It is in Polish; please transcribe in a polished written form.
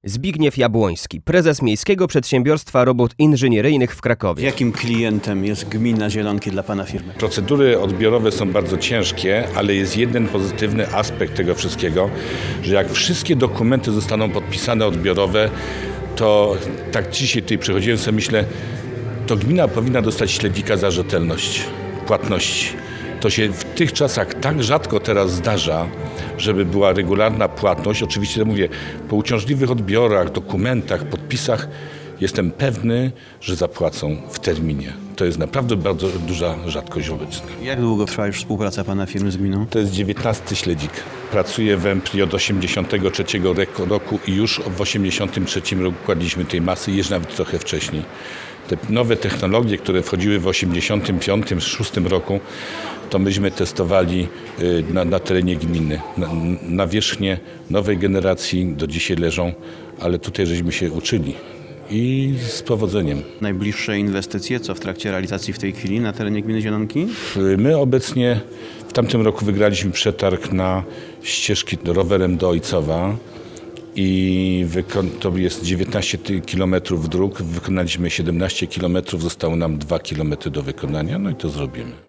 Zbigniew Jabłoński, prezes Miejskiego Przedsiębiorstwa Robót Inżynieryjnych w Krakowie. Jakim klientem jest gmina Zielonki dla pana firmy? Procedury odbiorowe są bardzo ciężkie, ale jest jeden pozytywny aspekt tego wszystkiego, że jak wszystkie dokumenty zostaną podpisane odbiorowe, to tak dzisiaj tutaj przychodziłem sobie, myślę, to gmina powinna dostać śledzika za rzetelność płatności. To się w tych czasach tak rzadko teraz zdarza, żeby była regularna płatność. Oczywiście mówię, po uciążliwych odbiorach, dokumentach, podpisach jestem pewny, że zapłacą w terminie. To jest naprawdę bardzo duża rzadkość obecna. Jak długo trwa już współpraca pana firmy z gminą? To jest 19 śledzik. Pracuję w Empli od 1983 roku i już w 1983 roku kładliśmy tej masy, jeszcze nawet trochę wcześniej. Te nowe technologie, które wchodziły w 1985-1986 roku, to myśmy testowali na terenie gminy. Nawierzchnie nowej generacji do dzisiaj leżą, ale tutaj żeśmy się uczyli i z powodzeniem. Najbliższe inwestycje, co w trakcie realizacji w tej chwili na terenie gminy Zielonki? My obecnie w tamtym roku wygraliśmy przetarg na ścieżki rowerem do Ojcowa i to jest 19 km dróg, wykonaliśmy 17 km, zostało nam 2 km do wykonania, no i to zrobimy.